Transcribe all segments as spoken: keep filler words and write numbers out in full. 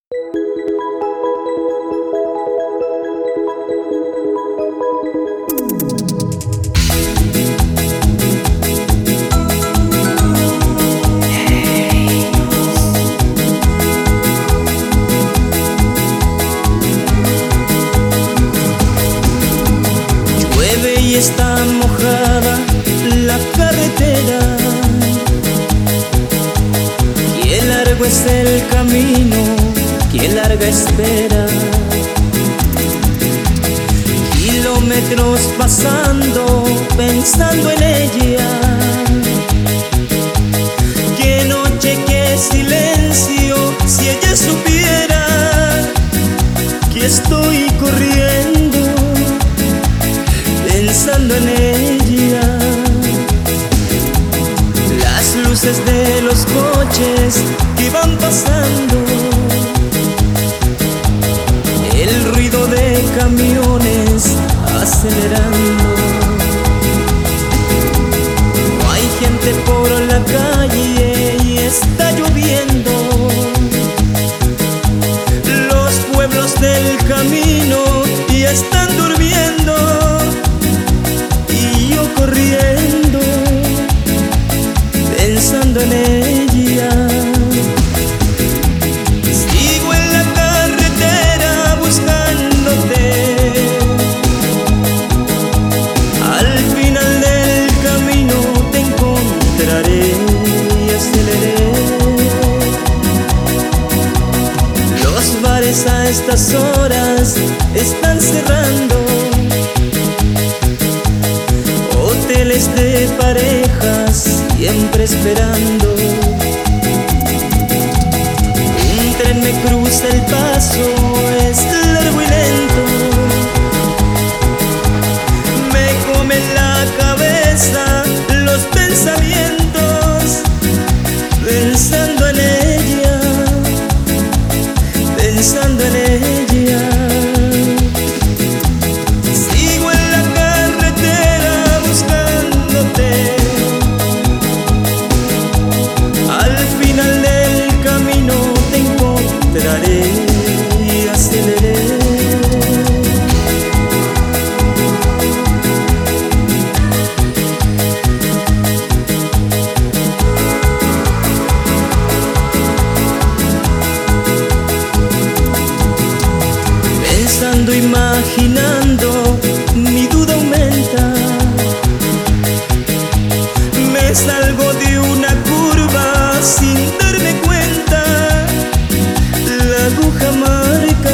Llueve y está mojada la carretera. Qué largo es el camino, qué larga espera. Kilómetros pasando, pensando en ella. Qué noche, qué silencio, si ella supiera que estoy corriendo pensando en ella. Las luces de los coches que van pasando, el ruido de camiones acelerando. No hay gente por la calle y está lloviendo. Los pueblos del camino y están durmiendo. Y yo corriendo, pensando en ella. Sigo en la carretera buscándote. Al final del camino te encontraré y aceleré. Los bares a estas horas están cerrando. Hoteles de parejas siempre esperando. Un tren me cruza el paso, es largo y lento. Me comen la cabeza los pensamientos, pensando en ella, pensando en ella. Sigo en la carretera buscándote. Al final del camino te encontraré y aceleré. Pensando, imaginando, mi duda aumenta. Me salgo de una curva sin darme cuenta. La aguja marca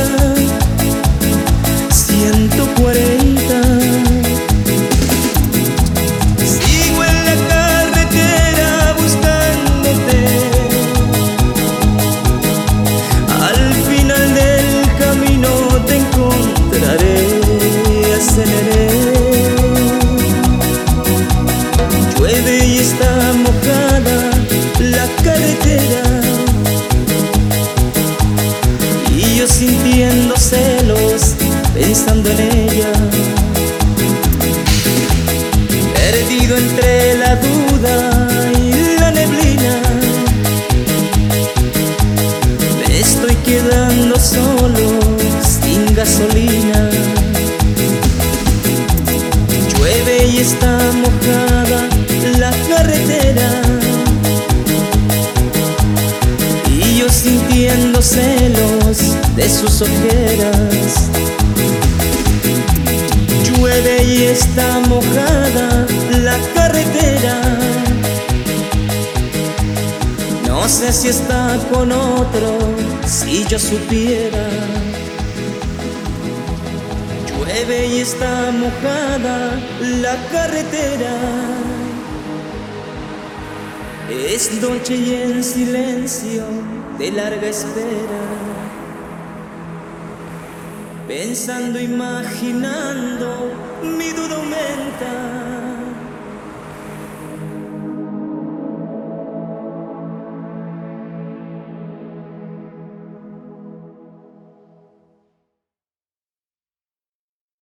ciento cuarenta. Sigo en la carretera buscándote. Al final del camino te encontraré y aceleré. Llueve y está mojada la carretera. Y yo sintiendo celos, pensando en ella. Perdido entre la duda y la neblina. Me estoy quedando solo, sin gasolina. Llueve y está mojada la carretera. Y yo sintiendo celos de sus ojeras. Llueve y está mojada la carretera. No sé si está con otro, si yo supiera. Llueve y está mojada la carretera. Es noche y en silencio de larga espera. Pensando, imaginando, mi duda aumenta.